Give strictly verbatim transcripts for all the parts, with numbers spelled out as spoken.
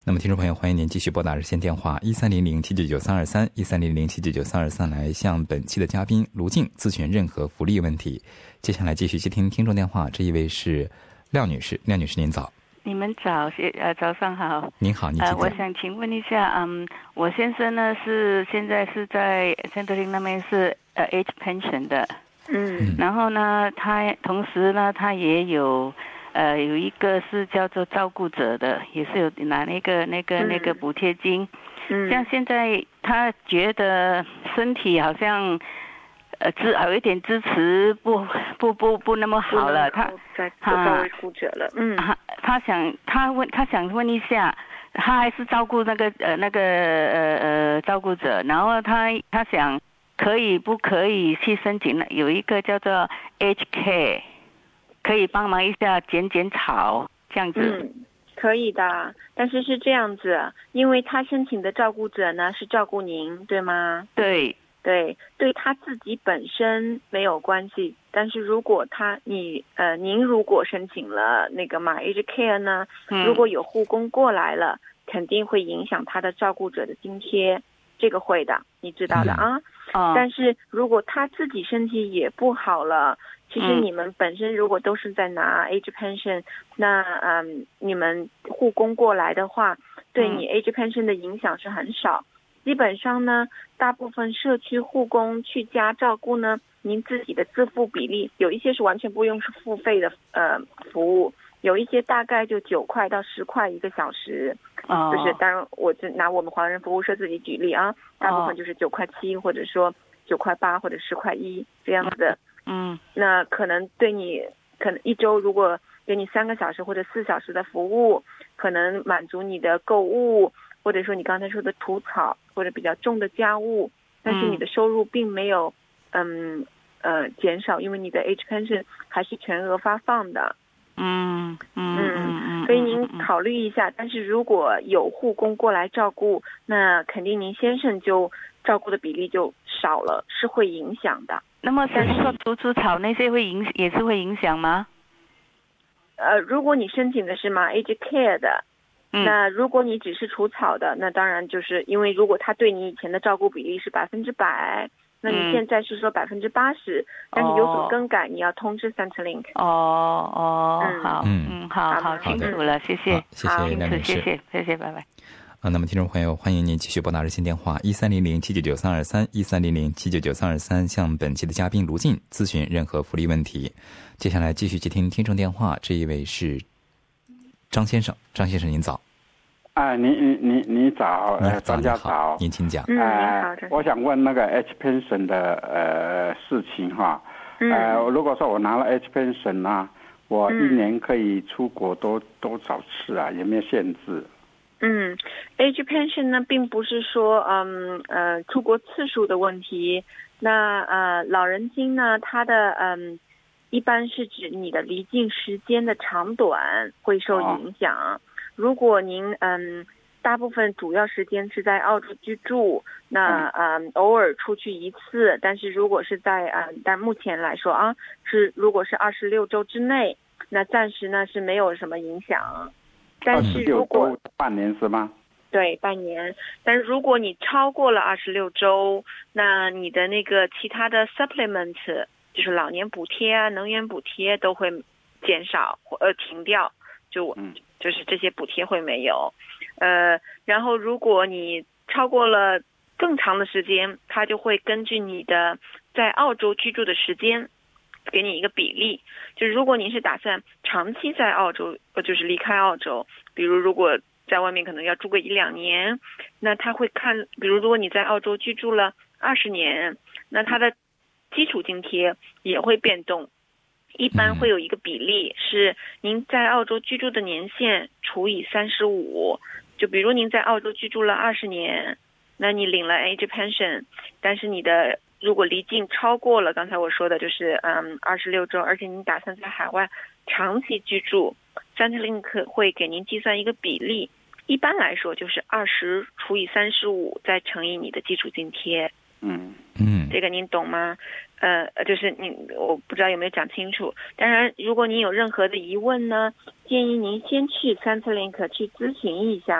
那么听众朋友，欢迎您继续拨打热线电话一三零零七九九三二三一三零零七九九三二三来向本期的嘉宾卢静咨询任何福利问题。接下来继续接听听众电话，这一位是廖女士。廖女士您早。 你们早，呃，早上好。 您好，您呃，我想请问一下，嗯，我先生呢是现在是在 Centrelink 那边是呃 age pension 的， 嗯， 然后呢，他同时呢，他也有。呃，有一个是叫做照顾者的，也是有拿那个那个、嗯、那个补贴金。嗯，像现在他觉得身体好像呃支有一点支持不不不不那么好了，他他照顾者了。嗯， 他他想他问他想问一下，他还是照顾那个呃那个呃呃照顾者，然后他他想可以不可以去申请有一个叫做 Age Care。可以帮忙一下剪剪草这样子。 嗯，可以的，但是是这样子，因为他申请的照顾者呢是照顾您，对吗？ 对对，对他自己本身没有关系，但是如果他你呃您如果申请了那个 My Age Care 呢、嗯，如果有护工过来了，肯定会影响他的照顾者的津贴，这个会的，你知道的啊。 嗯、 但是如果他自己身体也不好了。其实你们本身如果都是在拿 age pension， 那嗯，你们护工过来的话，对你 age pension 的影响是很少。基本上呢，大部分社区护工去家照顾呢，您自己的自付比例，有一些是完全不用是付费的呃服务，有一些大概就九块到十块一个小时。 哦， 就是当然我就拿我们华人服务社自己举例啊，大部分就是九块七，或者说九块八或者十块一这样子。 嗯， 那可能对你可能一周如果给你三个小时或者四小时的服务，可能满足你的购物，或者说你刚才说的除草或者比较重的家务，但是你的收入并没有嗯呃减少，因为你的 age pension 还是全额发放的。 嗯嗯嗯嗯， 所以您考虑一下。但是如果有护工过来照顾，那肯定您先生就照顾的比例就少了，是会影响的。 那么但是说除除草那些会影也是会影响吗？ 呃，如果你申请的是 My Age Care 的、嗯，那如果你只是除草的，那当然就是因为如果他对你以前的照顾比例是百分之百，那你现在是说百分之八十，但是有所更改，你要通知 Centrelink。 哦哦，嗯、好，嗯，好好清楚了，谢谢， 谢谢梁女士， 谢谢，谢谢，拜拜。 啊，那么听众朋友，欢迎您继续拨打热线电话一三零零七九九三二三一三零零七九九三二三，向本期的嘉宾卢静咨询任何福利问题。接下来继续接听听众电话，这一位是张先生，张先生您早。 啊，你你你你早， 呃， 张家早， 您请讲。 呃， 我想问那个 H pension 的呃事情哈，呃，如果说我拿了 H pension 呢，我一年可以出国多多少次啊？有没有限制？ 嗯 ，age pension 呢，并不是说嗯呃出国次数的问题。那呃老人金呢，它的嗯一般是指你的离境时间的长短会受影响。哦、如果您嗯大部分主要时间是在澳洲居住，那嗯偶尔出去一次，但是如果是在嗯但目前来说啊是如果是二十六周之内，那暂时呢是没有什么影响。但是如果半年是吗？ 对，半年。但是如果你超过了二十六周，那你的那个其他的 supplement， 就是老年补贴啊、能源补贴都会减少或呃停掉，就就是这些补贴会没有。呃，然后如果你超过了更长的时间，它就会根据你的在澳洲居住的时间。给你一个比例，就是如果您是打算长期在澳洲，呃，就是离开澳洲，比如如果在外面可能要住个一两年，那他会看，比如如果你在澳洲居住了二十年，那他的基础津贴也会变动，一般会有一个比例是您在澳洲居住的年限除以三十五，就比如您在澳洲居住了二十年，那你领了 age pension， 但是你的如果离境超过了刚才我说的就是嗯二十六周，而且你打算在海外长期居住， Centrelink 会给您计算一个比例，一般来说就是二十除以三十五再乘以你的基础津贴。 嗯嗯， 这个您懂吗？呃，就是你我不知道有没有讲清楚。当然，如果您有任何的疑问呢，建议您先去 Centrelink 去咨询一下，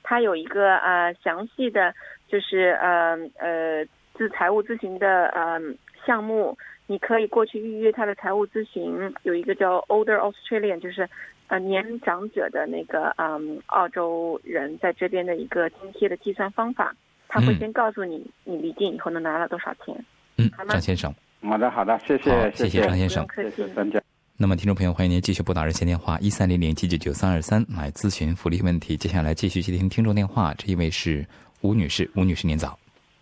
它有一个呃详细的就是呃呃自财务咨询的呃项目，你可以过去预约他的财务咨询，有一个叫 Older Australian， 就是呃年长者的那个嗯澳洲人在这边的一个津贴的计算方法，他会先告诉你、嗯、你离境以后能拿了多少钱。 嗯，张先生。 好的好的，谢谢谢谢张先生。 谢谢专家。 那么听众朋友，欢迎您继续拨打热线电话一三零零七九九三二三来咨询福利问题。接下来继续接听听众电话，这一位是吴女士。吴女士您早。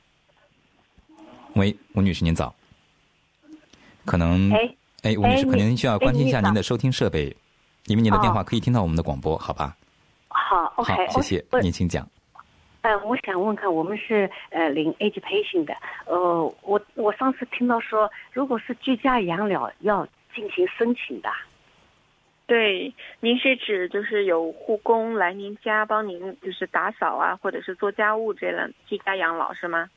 喂，吴女士您早。可能哎哎，吴女士可能需要关听一下您的收听设备，因为您的电话可以听到我们的广播，好吧？ 好 ，OK， 好，谢谢，您请讲。 呃，我想问看，我们是呃领 education 的，呃，我我上次听到说，如果是居家养老要进行申请的。 对，您是指就是有护工来您家帮您就是打扫啊，或者是做家务这类居家养老是吗？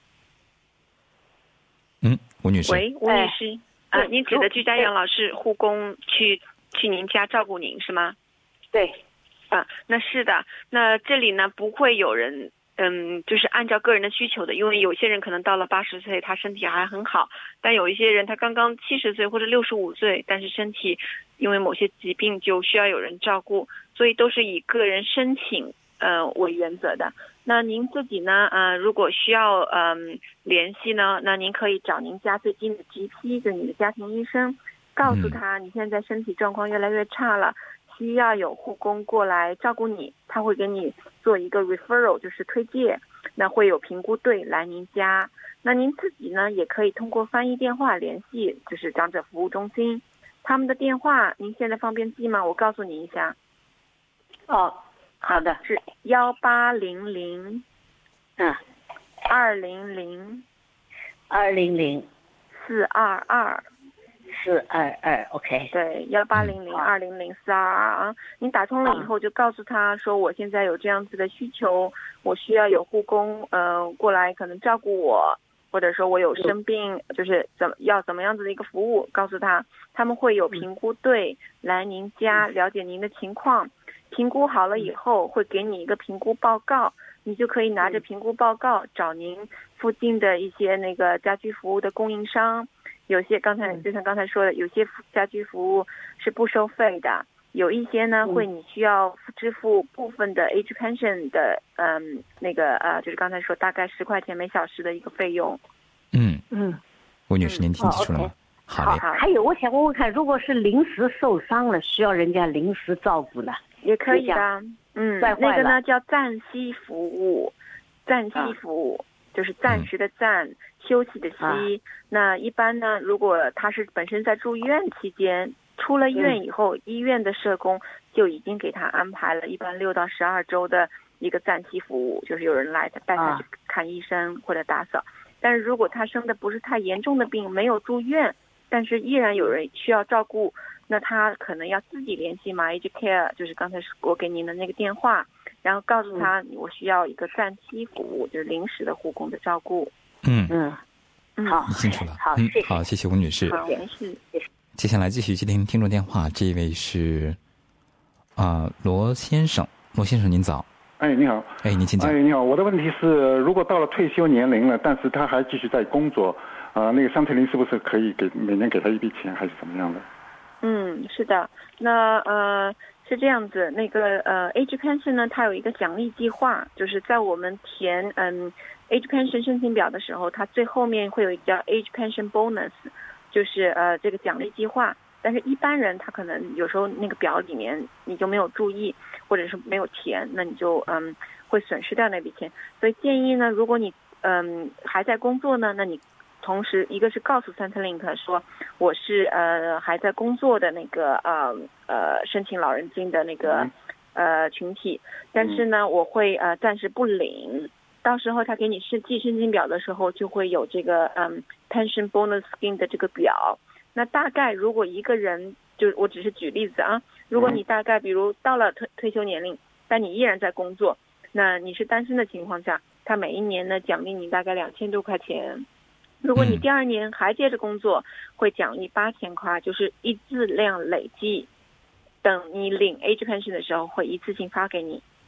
嗯，吴女士。 喂，吴女士，啊、呃，您指的居家养老是护工去去您家照顾您是吗？ 对。 啊，那是的，那这里呢不会有人。嗯，就是按照个人的需求的，因为有些人可能到了八十岁，他身体还很好，但有一些人他刚刚七十岁或者六十五岁，但是身体因为某些疾病就需要有人照顾，所以都是以个人申请呃为原则的。那您自己呢，呃，如果需要嗯、呃、联系呢，那您可以找您家最近的 G P， 就是你的家庭医生，告诉他你现在身体状况越来越差了。需要有护工过来照顾你，他会给你做一个 referral， 就是推荐，那会有评估队来您家。那您自己呢，也可以通过翻译电话联系，就是长者服务中心，他们的电话您现在方便记吗？我告诉你一下。 哦，好的， 是幺八零零， 嗯， 二零零， 二零零， 四二二。 四二二 ，OK， 对，幺八零零二零零四二二啊，您打通了以后就告诉他说，我现在有这样子的需求，我需要有护工呃过来可能照顾我，或者说我有生病，就是怎么要怎么样子的一个服务，告诉他，他们会有评估队来您家了解您的情况，评估好了以后会给你一个评估报告，你就可以拿着评估报告找您附近的一些那个家居服务的供应商。有些刚才就像刚才说的，有些家居服务是不收费的，有一些呢会你需要支付部分的 age pension 的嗯那个呃就是刚才说大概十块钱每小时的一个费用。 嗯嗯， 吴女士您听清楚了吗？ 嗯、 好嘞。 好，还有我想问问看，如果是临时受伤了，需要人家临时照顾呢？ 也可以的。嗯，那个呢叫暂息服务，暂息服务。啊就是暂时的暂、嗯、休息的息、啊、那一般呢如果他是本身在住院期间，出了院以后、嗯、医院的社工就已经给他安排了一般六到十二周的一个暂息服务，就是有人来带他去看医生或者打扫、啊、但是如果他生的不是太严重的病，没有住院，但是依然有人需要照顾，那他可能要自己联系 MyAgeCare， 就是刚才我给您的那个电话，然后告诉他、嗯、我需要一个暂期服务，就是临时的护工的照顾。 嗯嗯，好， 清楚了。 好， 嗯，好，谢谢吴女士。 好，联系。 接下来继续接听听众电话，这一位是啊罗、呃、先生，罗先生您早。 哎，你好。 哎，您请讲。 哎，你好，我的问题是，如果到了退休年龄了，但是他还继续在工作，啊、呃，那个三特林是不是可以给每年给他一笔钱，还是怎么样的？ 嗯，是的，那呃是这样子，那个呃 Age Pension 呢，它有一个奖励计划，就是在我们填嗯 Age Pension 申请表的时候，它最后面会有一个叫 Age Pension Bonus， 就是呃这个奖励计划。但是一般人他可能有时候那个表里面你就没有注意，或者是没有填，那你就嗯会损失掉那笔钱。所以建议呢，如果你嗯还在工作呢，那你同时一个是告诉 Centrelink 说我是呃还在工作的那个呃呃申请老人金的那个呃群体，但是呢我会呃暂时不领，到时候他给你是寄申请表的时候就会有这个嗯 Pension Bonus Scheme 的这个表。那大概如果一个人，就我只是举例子啊，如果你大概比如到了退退休年龄，但你依然在工作，那你是单身的情况下，他每一年呢奖励你大概两千多块钱。如果你第二年还接着工作，会奖励八千块，就是一字量累计，等你领 Age Pension 的时候会一次性发给你。 嗯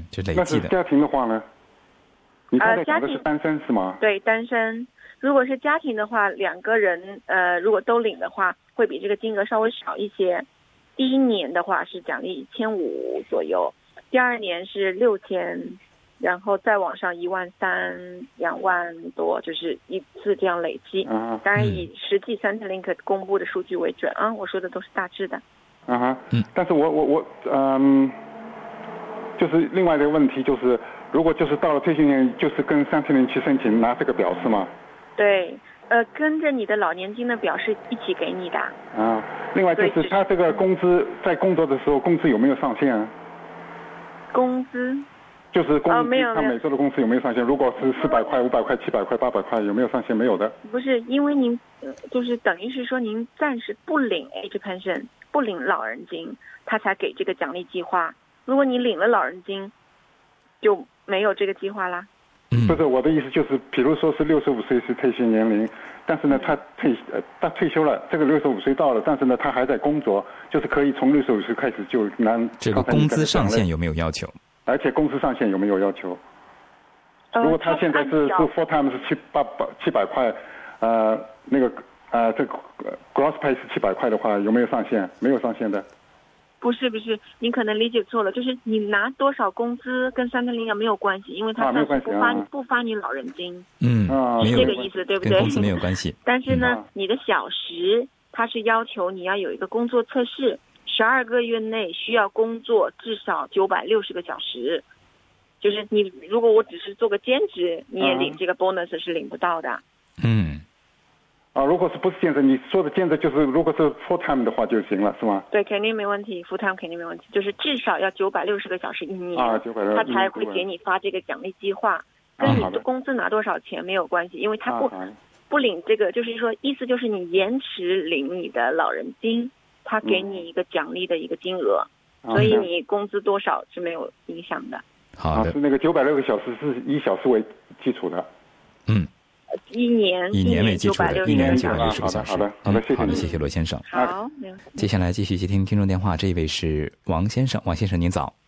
就累计的。 那是家庭的话呢？你刚才讲的是单身是吗？ 对，单身。如果是家庭的话，两个人呃，如果都领的话，会比这个金额稍微少一些。第一年的话是奖励一千五左右，第二年是六千，然后再往上一万三、两万多，就是一次这样累积。 嗯、 当然以实际 Centrelink 公布的数据为准啊，我说的都是大致的。 嗯哼，嗯，但是我我我嗯，就是另外一个问题就是，如果就是到了退休年，就是跟Centrelink去申请拿这个表是吗？对， 呃，跟着你的老年金的表是一起给你的。 啊，另外就是他这个工资在工作的时候，工资有没有上限啊？ 工资？ 就是工资， 哦，没有， 他每周的工资有没有上限？如果是四百块、五百块、七百块、八百块，有没有上限？没有的。 不是，因为您就是等于是说您暂时不领 age pension， 不领老人金，他才给这个奖励计划。如果你领了老人金，就没有这个计划啦。 不是，我的意思就是，比如说是六十五岁是退休年龄，但是呢，他退呃他退休了，这个六十五岁到了，但是呢，他还在工作，就是可以从六十五岁开始就拿。 这个工资上限有没有要求？ 而且工资上限有没有要求？ 呃、 如果他现在是是 full time 是七八百七百块，呃，那个呃这个 gross pay 是七百块的话，有没有上限？没有上限的。 不是不是，您可能理解错了，就是你拿多少工资跟Centrelink没有关系，因为他暂时不发、啊、不发你老人金。 嗯， 是这个意思，对不对？ 跟工资没有关系。 但是呢，你的小时它是要求你要有一个工作测试，十二个月内需要工作至少九百六十个小时。就是你如果我只是做个兼职，你也领这个 bonus 是领不到的。 嗯。 啊，如果是不是兼职，你说的兼职就是如果是 full time 的话就行了，是吗？ 对，肯定没问题 ，full time 肯定没问题，就是至少要九百六十个小时一年， 啊，九百六十， 他才会给你发这个奖励计划，跟你的工资拿多少钱没有关系，因为他不、 啊、 不领这个，就是说意思就是你延迟领你的老人金，他给你一个奖励的一个金额，嗯、所以你工资多少是没有影响的。 好的， 啊、是那个九百六个小时是以小时为基础的， 嗯。 一年以年为基础的，一年九百六十个小时。 好的，好的，谢谢， 好的，谢谢罗先生。 好， 接下来继续接听听众电话，这一位是王先生，王先生您早。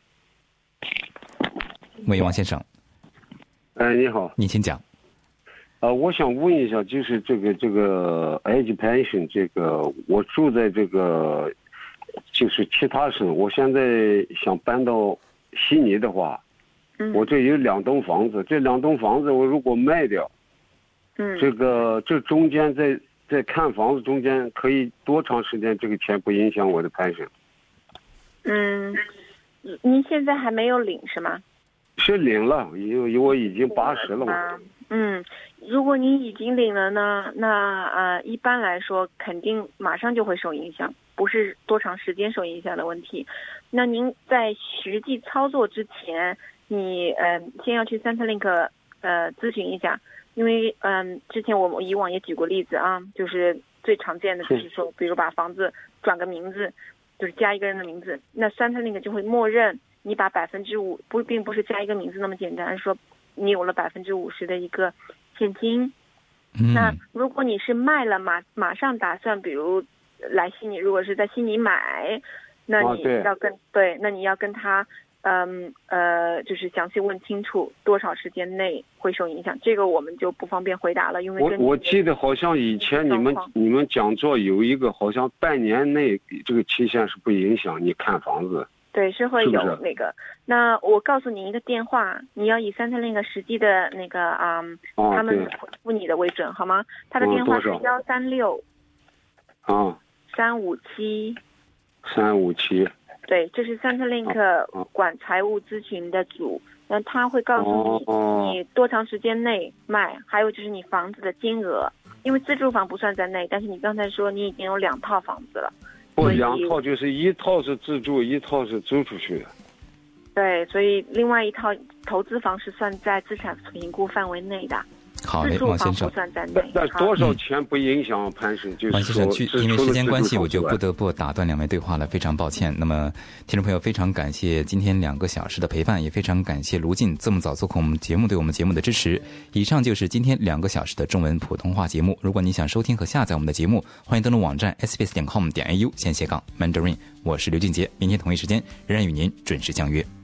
喂，王先生。 哎，你好， 你请讲。 呃，我想问一下，就是这个这个 age pension 这个，我住在这个就是其他省，我现在想搬到悉尼的话， 嗯， 我这有两栋房子，这两栋房子我如果卖掉。 嗯， 这个这中间在在看房子中间可以多长时间？这个钱不影响我的pension？ 嗯，您现在还没有领是吗？ 是领了，因为我已经八十了嘛。 嗯，如果您已经领了呢，那呃一般来说肯定马上就会受影响，不是多长时间受影响的问题。那您在实际操作之前，你呃先要去 Centrelink 呃咨询一下。因为嗯，之前我们以往也举过例子啊，就是最常见的就是说，比如把房子转个名字，就是加一个人的名字，那Centrelink就会默认你把百分之五不，并不是加一个名字那么简单，而是说你有了百分之五十的一个现金。 嗯、 那如果你是卖了马马上打算，比如来悉尼，如果是在悉尼买，那你要跟、哦、对, 对，那你要跟他。嗯呃，就是详细问清楚多少时间内会受影响，这个我们就不方便回答了，因为我我记得好像以前你们你们讲座有一个好像半年内这个期限是不影响你看房子。 对，是会有那个。是是那我告诉你一个电话，你要以Centrelink实际的那个啊、嗯哦，他们回复你的为准，好吗？他的电话是幺三六啊三五七三五七。 对，这是Centrelink管财务咨询的组，那他会告诉你你多长时间内卖，还有就是你房子的金额，因为自住房不算在内，但是你刚才说你已经有两套房子了。 不，两套就是一套是自住，一套是租出去的。 对，所以另外一套投资房是算在资产评估范围内的。 好嘞，王先生。 但多少钱不影响攀升？就是王先生，去因为时间关系，我就不得不打断两位对话了，非常抱歉。那么，听众朋友，非常感谢今天两个小时的陪伴，也非常感谢卢静这么早做客我们节目，对我们节目的支持。以上就是今天两个小时的中文普通话节目。如果你想收听和下载我们的节目，欢迎登录网站 s b s 点 com 点 a u 线斜杠 Mandarin。我是刘俊杰，明天同一时间仍然与您准时相约。